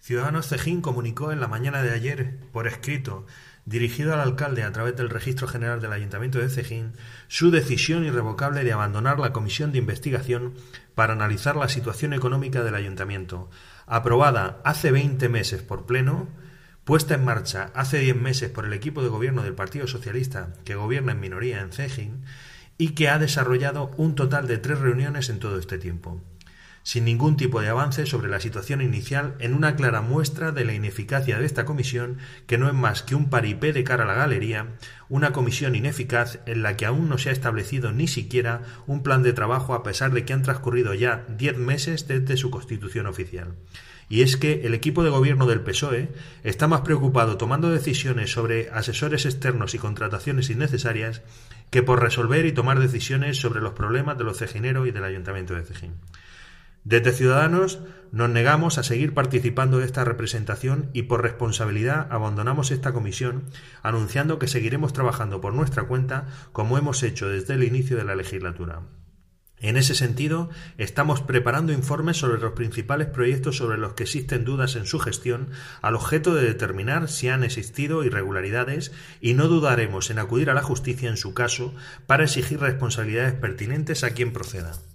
Ciudadanos Cejín comunicó en la mañana de ayer, por escrito, dirigido al alcalde a través del Registro General del Ayuntamiento de Cejín, su decisión irrevocable de abandonar la comisión de investigación para analizar la situación económica del ayuntamiento, aprobada hace 20 meses por Pleno, puesta en marcha hace 10 meses por el equipo de gobierno del Partido Socialista, que gobierna en minoría en Cejín, y que ha desarrollado un total de 3 reuniones en todo este tiempo, sin ningún tipo de avance sobre la situación inicial, en una clara muestra de la ineficacia de esta comisión, que no es más que un paripé de cara a la galería, una comisión ineficaz en la que aún no se ha establecido ni siquiera un plan de trabajo, a pesar de que han transcurrido ya 10 meses desde su constitución oficial. Y es que el equipo de gobierno del PSOE está más preocupado tomando decisiones sobre asesores externos y contrataciones innecesarias que por resolver y tomar decisiones sobre los problemas de los cejineros y del Ayuntamiento de Cejín. Desde Ciudadanos nos negamos a seguir participando de esta representación y por responsabilidad abandonamos esta comisión, anunciando que seguiremos trabajando por nuestra cuenta como hemos hecho desde el inicio de la legislatura. En ese sentido, estamos preparando informes sobre los principales proyectos sobre los que existen dudas en su gestión, al objeto de determinar si han existido irregularidades, y no dudaremos en acudir a la justicia en su caso para exigir responsabilidades pertinentes a quien proceda.